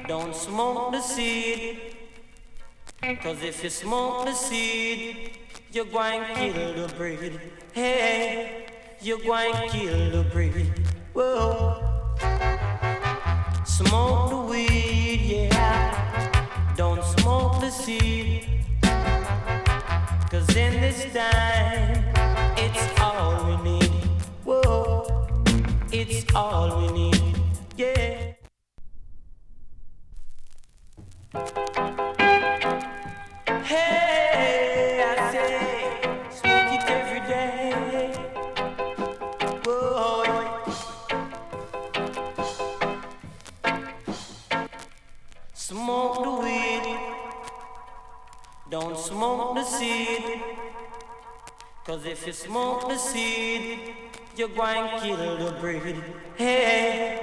don't smoke the seed. Cause if you smoke the seed, you're going to kill the breed. Hey, you're going to kill the breed. Whoa. Smoke the weed, yeah. Don't smoke the seed. Cause in this time, it's all we need. Whoa, it's all we need, yeah. Hey, I say, smoke it every day. Whoa. Smoke the weed, don't smoke the seed. Cause if you smoke the seed, you're going to kill the breed. Hey.